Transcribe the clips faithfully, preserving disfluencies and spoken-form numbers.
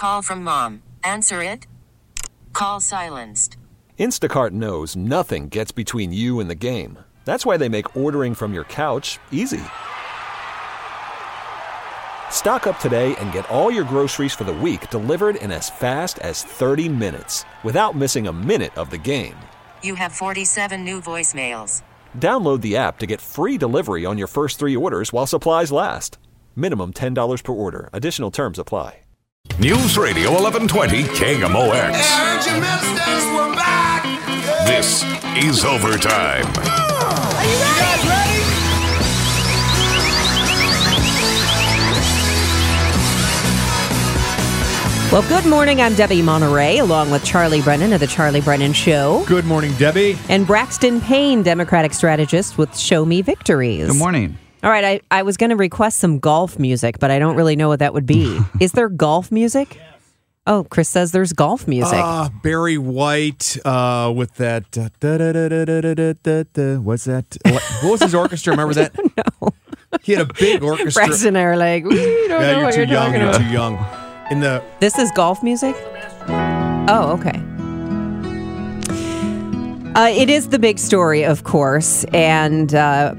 call from mom. Answer it. Call silenced. Instacart knows nothing gets between you and the game. That's why they make ordering from your couch easy. Stock up today and get all your groceries for the week delivered in as fast as thirty minutes without missing a minute of the game. You have forty-seven new voicemails. Download the app to get free delivery on your first three orders while supplies last. Minimum ten dollars per order. Additional terms apply. News Radio eleven twenty K M O X. This is Overtime. Are you guys ready? Well, good morning. I'm Debbie Monterey, along with Charlie Brennan of The Charlie Brennan Show. Good morning, Debbie. And Braxton Payne, Democratic strategist with Show Me Victories. Good morning. All right, I, I was going to request some golf music, but I don't really know what that would be. Is there golf music? Yes. Oh, Chris says there's golf music. Uh, Barry White uh, with that. Uh, da, da, da, da, da, da, da, da. What's that? What was his orchestra? Remember that? No. He had a big orchestra. Braxton and I are like, we don't yeah, know you're what too you're young. talking You're about. too young. In the This is golf music? Oh, okay. Uh, it is the big story, of course, and uh,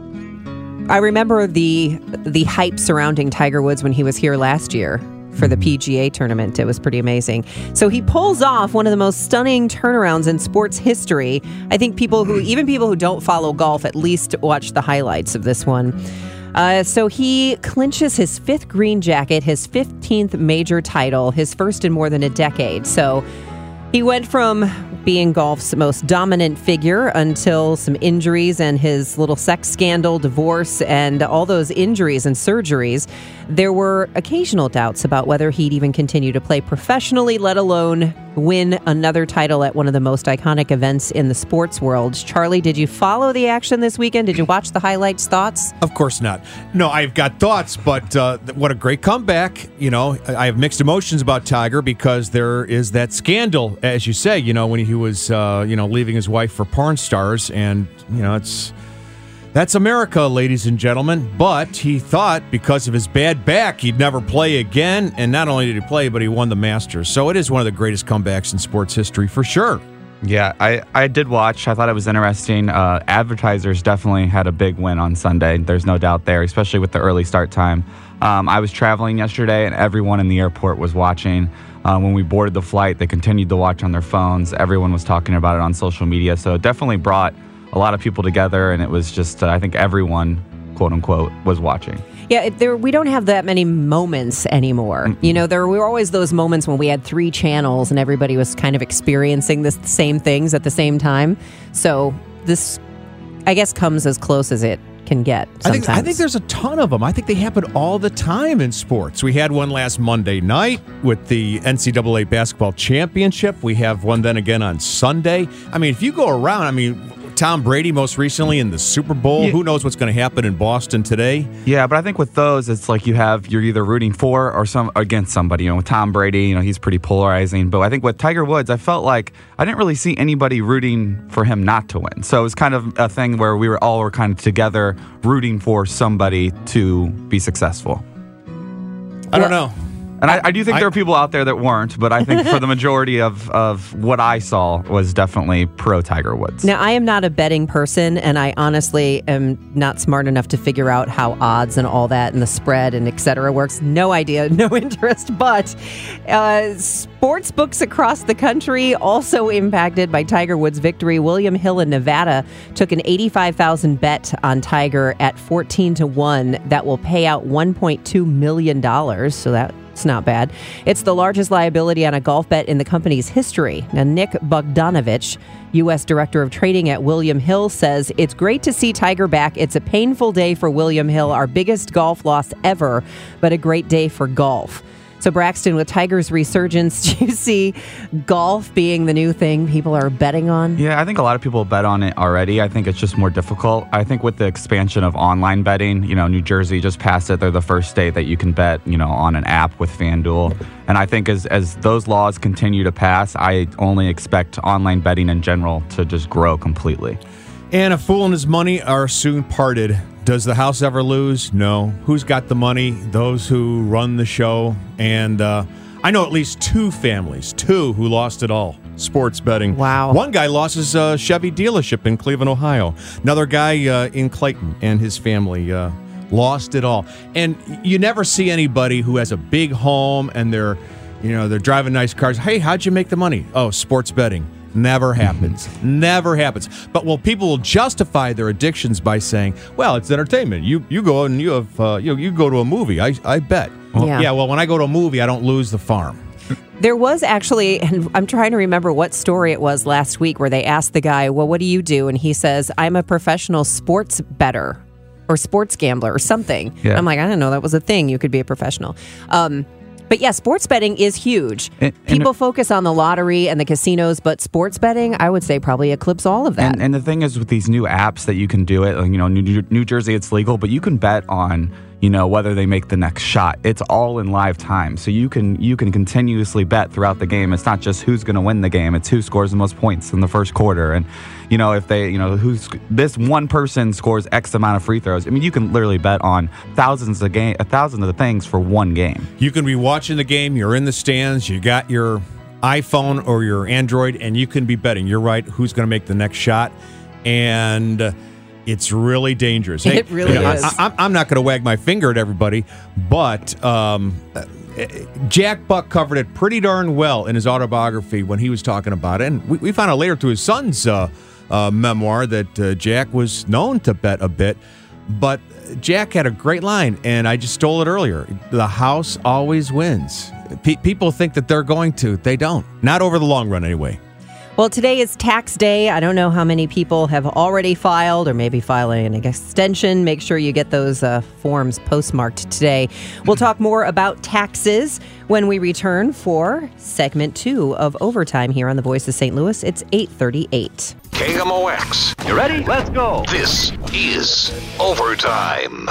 I remember the the hype surrounding Tiger Woods when he was here last year for the P G A tournament. It was pretty amazing. So he pulls off one of the most stunning turnarounds in sports history. I think people who, even people who don't follow golf, at least watch the highlights of this one. Uh, so he clinches his fifth green jacket, his fifteenth major title, his first in more than a decade. So he went from being golf's most dominant figure until some injuries and his little sex scandal, divorce, and all those injuries and surgeries. There were occasional doubts about whether he'd even continue to play professionally, let alone win another title at one of the most iconic events in the sports world. Charlie, did you follow the action this weekend? Did you watch the highlights? Thoughts? Of course not. No, I've got thoughts, but uh, what a great comeback. You know, I have mixed emotions about Tiger because there is that scandal, as you say, you know, when he was, uh, you know, leaving his wife for porn stars. And, you know, it's that's America, ladies and gentlemen. But he thought because of his bad back, he'd never play again. And not only did he play, but he won the Masters. So it is one of the greatest comebacks in sports history for sure. Yeah, I, I did watch. I thought it was interesting. Uh, advertisers definitely had a big win on Sunday. There's no doubt there, especially with the early start time. Um, I was traveling yesterday, and everyone in the airport was watching. Uh, when we boarded the flight, they continued to watch on their phones. Everyone was talking about it on social media. So it definitely brought a lot of people together, and it was just, uh, I think everyone, quote unquote, was watching. Yeah, it, there we don't have that many moments anymore. Mm-hmm. You know, there were always those moments when we had three channels and everybody was kind of experiencing the same things at the same time. So this, I guess, comes as close as it can get sometimes. I think, I think there's a ton of them. I think they happen all the time in sports. We had one last Monday night with the N C double A basketball championship. We have one then again on Sunday. I mean, if you go around, I mean, Tom Brady most recently in the Super Bowl. Yeah. Who knows what's going to happen in Boston today? Yeah, but I think with those, it's like you have, you're either rooting for or some against somebody. You know, with Tom Brady, you know, he's pretty polarizing. But I think with Tiger Woods, I felt like I didn't really see anybody rooting for him not to win. So it was kind of a thing where we were all were kind of together rooting for somebody to be successful. I don't know. And I, I do think I, there are people out there that weren't, but I think for the majority of, of what I saw was definitely pro Tiger Woods. Now, I am not a betting person, and I honestly am not smart enough to figure out how odds and all that and the spread and et cetera works. No idea, no interest, but uh, sports books across the country also impacted by Tiger Woods' victory. William Hill in Nevada took an eighty-five thousand dollars bet on Tiger at fourteen to one that will pay out one point two million dollars, so that It's not bad. It's the largest liability on a golf bet in the company's history. Now, Nick Bogdanovich, U S Director of Trading at William Hill, says, "It's great to see Tiger back. It's a painful day for William Hill, our biggest golf loss ever, but a great day for golf." So, Braxton, with Tiger's resurgence, do you see golf being the new thing people are betting on? Yeah, I think a lot of people bet on it already. I think it's just more difficult. I think with the expansion of online betting, you know, New Jersey just passed it. They're the first state that you can bet, you know, on an app with FanDuel. And I think as, as those laws continue to pass, I only expect online betting in general to just grow completely. And a fool and his money are soon parted. Does the house ever lose? No. Who's got the money? Those who run the show. And uh, I know at least two families, two who lost it all. Sports betting. Wow. One guy lost his uh, Chevy dealership in Cleveland, Ohio. Another guy uh, in Clayton and his family uh, lost it all. And you never see anybody who has a big home and they're, you know, they're driving nice cars. Hey, how'd you make the money? Oh, sports betting. Never happens. Never happens. But well, people will justify their addictions by saying, "Well, it's entertainment. You you go and you have uh, you you go to a movie. I I bet." Well, Yeah. yeah. Well, when I go to a movie, I don't lose the farm. There was actually, and I'm trying to remember what story it was last week, where they asked the guy, well, what do you do? And he says, I'm a professional sports bettor or sports gambler or something. Yeah. I'm like, I didn't know that was a thing. You could be a professional. Um, but yeah, sports betting is huge. And- and People it- focus on the lottery and the casinos, but sports betting, I would say, probably eclipse all of that. And, and the thing is, with these new apps that you can do it, like, you know, New, New Jersey, it's legal, but you can bet on, you know, whether they make the next shot. It's all in live time, so you can you can continuously bet throughout the game. It's not just who's going to win the game; it's who scores the most points in the first quarter. And you know, if they, you know, who's this one person scores X amount of free throws. I mean, you can literally bet on thousands of game, a thousand of the things for one game. You can be watching the game. You're in the stands. You got your iPhone or your Android, and you can be betting. You're right. Who's going to make the next shot? And uh, it's really dangerous. Hey, It really you know, is. I, I, I'm not going to wag my finger at everybody, but um, uh, Jack Buck covered it pretty darn well in his autobiography when he was talking about it. And we, we found out later through his son's uh, uh, memoir that uh, Jack was known to bet a bit. But Jack had a great line, and I just stole it earlier. The house always wins. Pe- people think that they're going to. They don't. Not over the long run, anyway. Well, today is tax day. I don't know how many people have already filed or maybe filing an extension. Make sure you get those uh, forms postmarked today. We'll talk more about taxes when we return for segment two of Overtime here on The Voice of Saint Louis. It's eight thirty-eight. K M O X. You ready? Let's go. This is Overtime.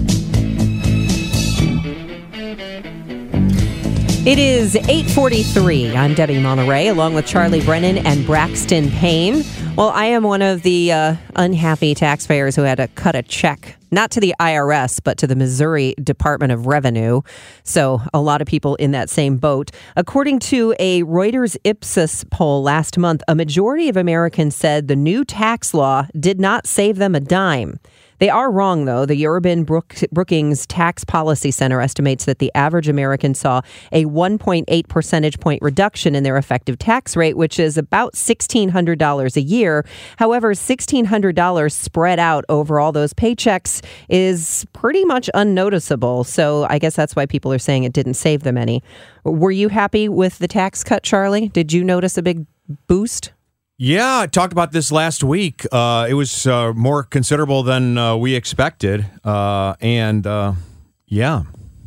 It is eight forty-three. I'm Debbie Monterey, along with Charlie Brennan and Braxton Payne. Well, I am one of the uh, unhappy taxpayers who had to cut a check, not to the I R S, but to the Missouri Department of Revenue. So a lot of people in that same boat. According to a Reuters Ipsos poll last month, a majority of Americans said the new tax law did not save them a dime. They are wrong, though. The Urban Brook- Brookings Tax Policy Center estimates that the average American saw a one point eight percentage point reduction in their effective tax rate, which is about sixteen hundred dollars a year. However, sixteen hundred dollars spread out over all those paychecks is pretty much unnoticeable. So I guess that's why people are saying it didn't save them any. Were you happy with the tax cut, Charlie? Did you notice a big boost? Yeah, I talked about this last week. Uh, it was uh, more considerable than uh, we expected. Uh, and uh, yeah.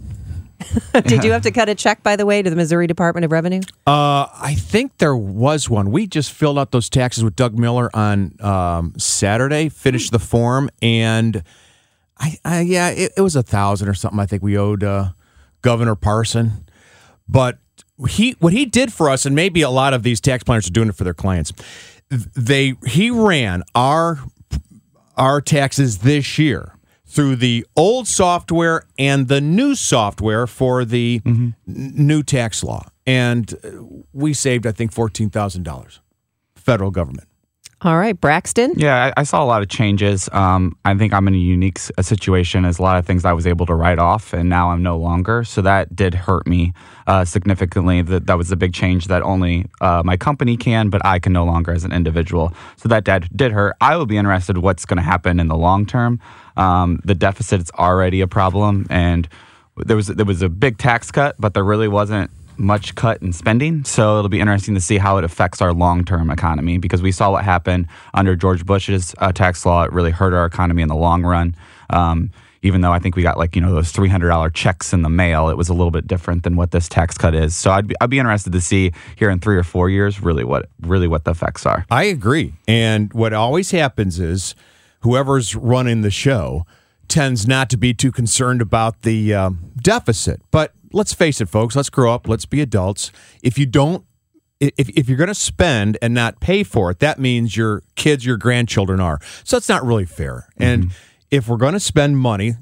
Did you have to cut a check, by the way, to the Missouri Department of Revenue? Uh, I think there was one. We just filled out those taxes with Doug Miller on um, Saturday, finished the form, and I, I yeah, it, it was a thousand or something. I think we owed uh, Governor Parson, but he what he did for us, and maybe a lot of these tax planners are doing it for their clients. They he ran our our taxes this year through the old software and the new software for the mm-hmm. n- new tax law. And we saved, I think, fourteen thousand dollars. Federal government. All right, Braxton? Yeah, I, I saw a lot of changes. Um, I think I'm in a unique s- a situation as a lot of things I was able to write off, and now I'm no longer. So that did hurt me uh, significantly. That that was a big change that only uh, my company can, but I can no longer as an individual. So that did, did hurt. I will be interested in what's going to happen in the long term. Um, the deficit is already a problem, and there was there was a big tax cut, but there really wasn't much cut in spending. So it'll be interesting to see how it affects our long-term economy, because we saw what happened under George Bush's uh, tax law. It really hurt our economy in the long run. Um, even though I think we got like, you know, those three hundred dollars checks in the mail, it was a little bit different than what this tax cut is. So I'd be, I'd be interested to see here in three or four years really what really what the effects are. I agree. And what always happens is whoever's running the show tends not to be too concerned about the um, deficit. But let's face it, folks, let's grow up. Let's be adults. If you don't, if, if you're going to spend and not pay for it, that means your kids, your grandchildren are. So it's not really fair. Mm-hmm. And if we're going to spend money,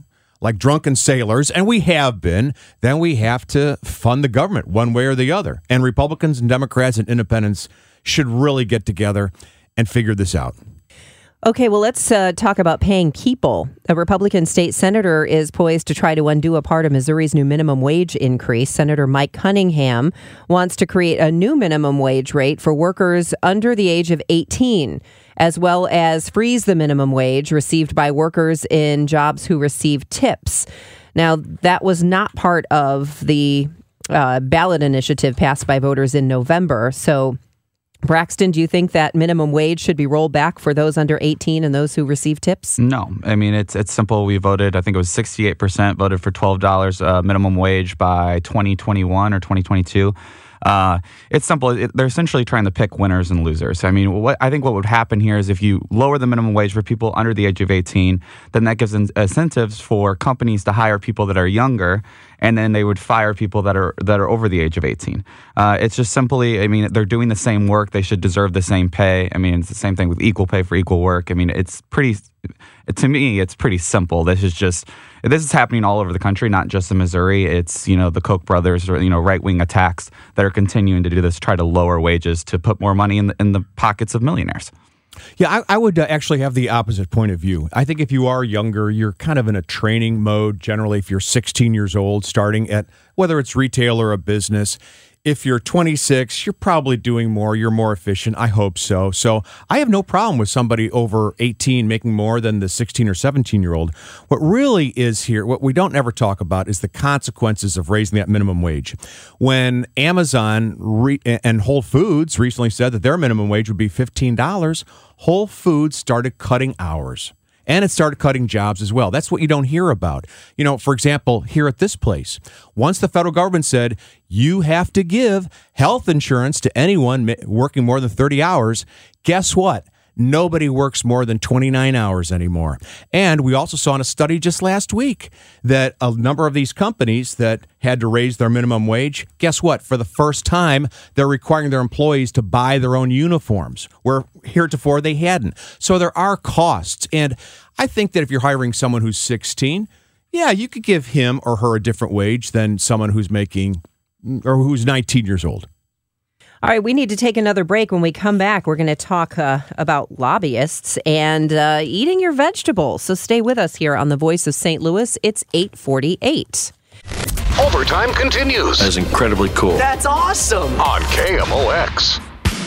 like drunken sailors, and we have been, then we have to fund the government one way or the other. And Republicans and Democrats and independents should really get together and figure this out. Okay, well, let's uh, talk about paying people. A Republican state senator is poised to try to undo a part of Missouri's new minimum wage increase. Senator Mike Cunningham wants to create a new minimum wage rate for workers under the age of eighteen, as well as freeze the minimum wage received by workers in jobs who receive tips. Now, that was not part of the uh, ballot initiative passed by voters in November. So, Braxton, do you think that minimum wage should be rolled back for those under eighteen and those who receive tips? No. I mean, it's it's simple. We voted, I think it was sixty-eight percent voted for twelve dollars uh, minimum wage by twenty twenty-one or twenty twenty-two. Uh, it's simple. It, they're essentially trying to pick winners and losers. I mean, what I think what would happen here is if you lower the minimum wage for people under the age of eighteen, then that gives in- incentives for companies to hire people that are younger, and then they would fire people that are that are over the age of eighteen. Uh, it's just simply, I mean, they're doing the same work. They should deserve the same pay. I mean, it's the same thing with equal pay for equal work. I mean, it's pretty, to me, it's pretty simple. This is just, this is happening all over the country, not just in Missouri. It's, you know, the Koch brothers or, you know, right-wing attacks that are continuing to do this, try to lower wages to put more money in the, in the pockets of millionaires. Yeah, I, I would uh, actually have the opposite point of view. I think if you are younger, you're kind of in a training mode. Generally, if you're sixteen years old, starting at whether it's retail or a business. If you're twenty-six, you're probably doing more. You're more efficient. I hope so. So I have no problem with somebody over eighteen making more than the sixteen or seventeen-year-old. What really is here, what we don't ever talk about is the consequences of raising that minimum wage. When Amazon re- and Whole Foods recently said that their minimum wage would be fifteen dollars, Whole Foods started cutting hours. And it started cutting jobs as well. That's what you don't hear about. You know, for example, here at this place, once the federal government said you have to give health insurance to anyone working more than thirty hours, guess what? Nobody works more than twenty-nine hours anymore. And we also saw in a study just last week that a number of these companies that had to raise their minimum wage, guess what? For the first time, they're requiring their employees to buy their own uniforms, where heretofore they hadn't. So there are costs. And I think that if you're hiring someone who's sixteen, yeah, you could give him or her a different wage than someone who's making or who's nineteen years old. All right, we need to take another break. When we come back, we're going to talk uh, about lobbyists and uh, eating your vegetables. So stay with us here on The Voice of Saint Louis. It's eight forty-eight. Overtime continues. That's incredibly cool. That's awesome. On K M O X.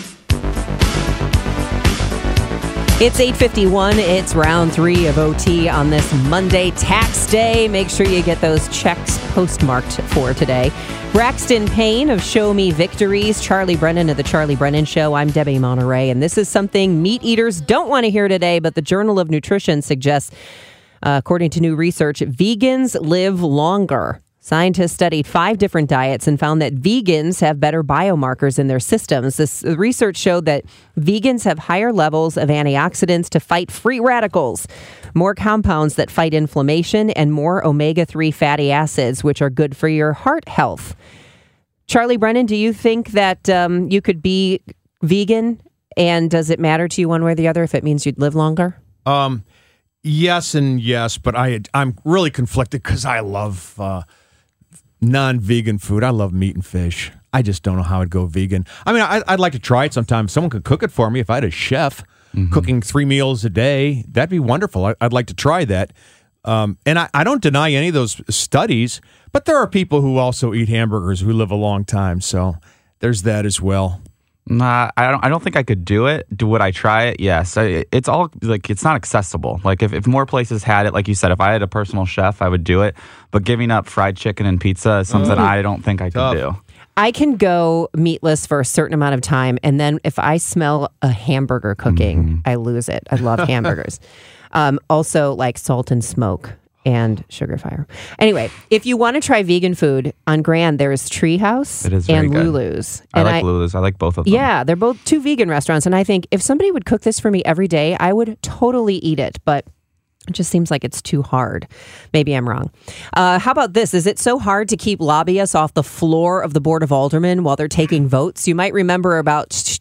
It's eight fifty-one. It's round three of O T on this Monday tax day. Make sure you get those checks postmarked for today. Braxton Payne of Show Me Victories, Charlie Brennan of The Charlie Brennan Show. I'm Debbie Monterey, and this is something meat eaters don't want to hear today, but the Journal of Nutrition suggests, uh, according to new research, vegans live longer. Scientists studied five different diets and found that vegans have better biomarkers in their systems. This research showed that vegans have higher levels of antioxidants to fight free radicals, more compounds that fight inflammation, and more omega three fatty acids, which are good for your heart health. Charlie Brennan, do you think that um, you could be vegan, and does it matter to you one way or the other if it means you'd live longer? Um, yes and yes, but I, I'm really conflicted because I love... Uh, non-vegan food. I love meat and fish. I just don't know how I'd go vegan. I mean, I, I'd like to try it sometime. If someone could cook it for me. If I had a chef mm-hmm. cooking three meals a day, that'd be wonderful. I, I'd like to try that. Um, and I, I don't deny any of those studies, but there are people who also eat hamburgers who live a long time. So there's that as well. Nah, I don't. I don't think I could do it. Do would I try it? Yes. I, it's all like it's not accessible. Like if, if more places had it, like you said, if I had a personal chef, I would do it. But giving up fried chicken and pizza is something mm. I don't think I could do. I can go meatless for a certain amount of time, and then if I smell a hamburger cooking, mm-hmm. I lose it. I love hamburgers. um, also, like salt and smoke. And Sugar Fire. Anyway, if you want to try vegan food, on Grand, there's Treehouse it is very and good. Lulu's. I and like I, Lulu's. I like both of them. Yeah, they're both two vegan restaurants. And I think if somebody would cook this for me every day, I would totally eat it. But it just seems like it's too hard. Maybe I'm wrong. Uh, how about this? Is it so hard to keep lobbyists off the floor of the Board of Aldermen while they're taking votes? You might remember about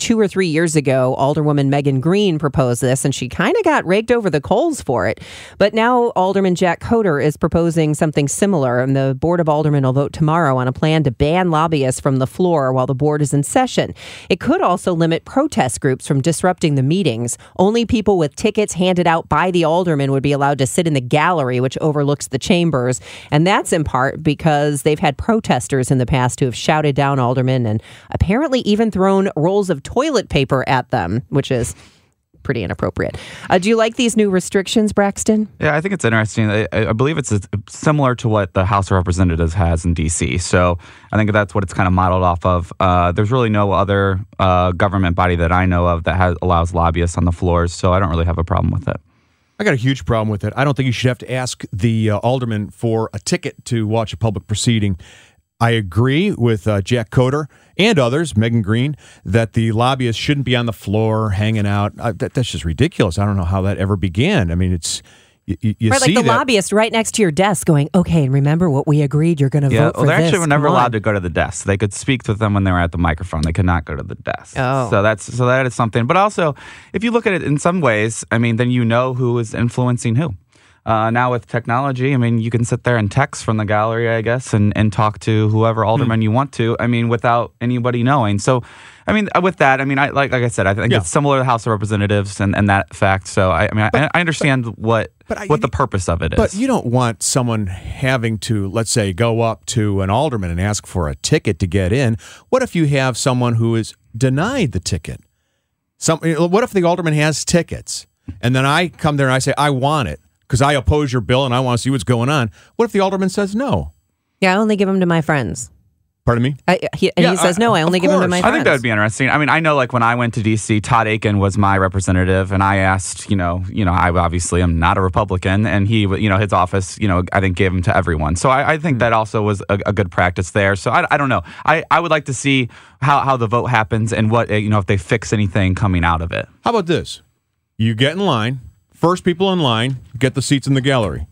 two or three years ago, Alderwoman Megan Green proposed this, and she kind of got raked over the coals for it. But now Alderman Jack Coder is proposing something similar, and the Board of Aldermen will vote tomorrow on a plan to ban lobbyists from the floor while the board is in session. It could also limit protest groups from disrupting the meetings. Only people with tickets handed out by the alderman would be allowed to sit in the gallery, which overlooks the chambers. And that's in part because they've had protesters in the past who have shouted down aldermen and apparently even thrown rolls of toilet paper at them, which is pretty inappropriate. Uh, do you like these new restrictions, Braxton? Yeah, I think it's interesting. I, I believe it's similar to what the House of Representatives has in D C. So I think that's what it's kind of modeled off of. Uh, there's really no other uh, government body that I know of that has, allows lobbyists on the floors, so I don't really have a problem with it. I got a huge problem with it. I don't think you should have to ask the uh, alderman for a ticket to watch a public proceeding. I agree with uh, Jack Coder and others, Megan Green, that the lobbyists shouldn't be on the floor hanging out. Uh, that, that's just ridiculous. I don't know how that ever began. I mean, it's you, you right, see like the that. lobbyist right next to your desk going, okay, and remember what we agreed, you're going to yeah, vote well, for they this. actually were never Come allowed on. to go to the desk. They could speak to them when they were at the microphone. They could not go to the desk. Oh. So that's so that is something. But also, if you look at it in some ways, I mean, then you know who is influencing who. Uh, now with technology, I mean, you can sit there and text from the gallery, I guess, and, and talk to whoever alderman mm. you want to. I mean, without anybody knowing. So, I mean, with that, I mean, I like like I said, I think yeah. it's similar to the House of Representatives and, and that fact. So, I, I mean, but, I, I understand but, what but I, what the purpose of it is. But you don't want someone having to, let's say, go up to an alderman and ask for a ticket to get in. What if you have someone who is denied the ticket? Some, what if the alderman has tickets, and then I come there and I say, I want it, because I oppose your bill and I want to see what's going on. What if the alderman says no? Yeah, I only give them to my friends. Pardon me? I, he, and Yeah, he says, I- no, I only of give them to course. my I friends. think that would be interesting. I mean, I know, like when I went to D C, Todd Aiken was my representative, and I asked, you know, you know, I obviously am not a Republican, and he, you know, his office, you know, I think gave him to everyone. So I, I think that also was a, a good practice there. So I, I don't know. I, I would like to see how, how the vote happens and what, you know, if they fix anything coming out of it. How about this? You get in line. First people in line get the seats in the gallery.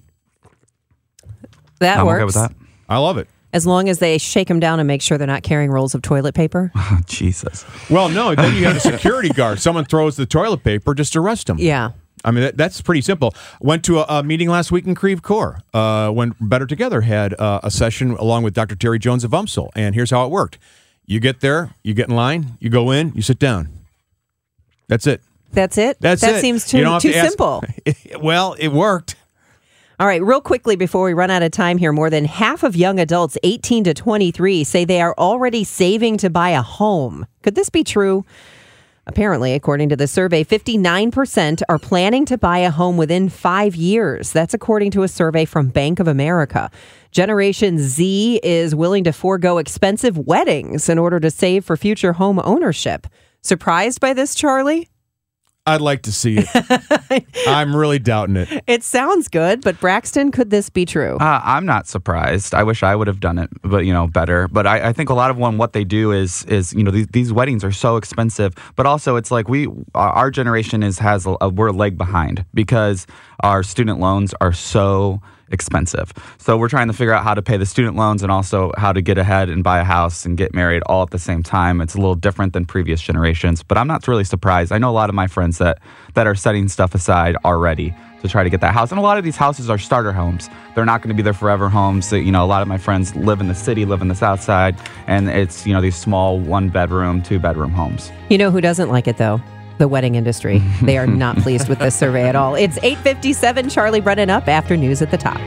That I'm works. okay with that. I love it. As long as they shake them down and make sure they're not carrying rolls of toilet paper. Oh, Jesus. Well, no, then you have a security guard. Someone throws the toilet paper, just arrest them. Yeah. I mean, that, that's pretty simple. Went to a, a meeting last week in Creve Coeur uh, when Better Together had uh, a session along with Doctor Terry Jones of UMSL. And here's how it worked. You get there, you get in line, you go in, you sit down. That's it. That's it? That's that it. seems You too, don't have too to ask- simple. Well, it worked. All right, real quickly before we run out of time here, more than half of young adults eighteen to twenty-three say they are already saving to buy a home. Could this be true? Apparently, according to the survey, fifty-nine percent are planning to buy a home within five years. That's according to a survey from Bank of America. Generation Z is willing to forego expensive weddings in order to save for future home ownership. Surprised by this, Charlie? I'd like to see it. I'm really doubting it. It sounds good, but Braxton, could this be true? Uh, I'm not surprised. I wish I would have done it, but you know, better. But I, I think a lot of one what they do is is you know these, these weddings are so expensive. But also, it's like we our generation is has a, a we're a leg behind because our student loans are so expensive. So we're trying to figure out how to pay the student loans and also how to get ahead and buy a house and get married all at the same time. It's a little different than previous generations, but I'm not really surprised. I know a lot of my friends that that are setting stuff aside already to try to get that house. And a lot of these houses are starter homes. They're not going to be their forever homes. You know, a lot of my friends live in the city, live in the South Side, and it's, you know, these small one bedroom, two bedroom homes. You know who doesn't like it, though? The wedding industry. They are not pleased with this survey at all. It's eight fifty-seven, Charlie Brennan up after news at the top.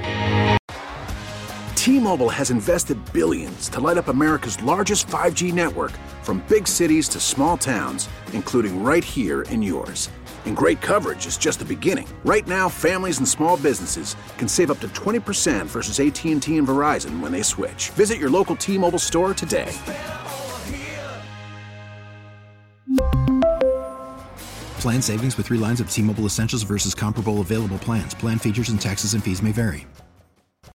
T-Mobile has invested billions to light up America's largest five G network, from big cities to small towns, including right here in yours. And great coverage is just the beginning. Right now, families and small businesses can save up to twenty percent versus A T and T and Verizon when they switch. Visit your local T-Mobile store today. Plan savings with three lines of T-Mobile Essentials versus comparable available plans. Plan features and taxes and fees may vary.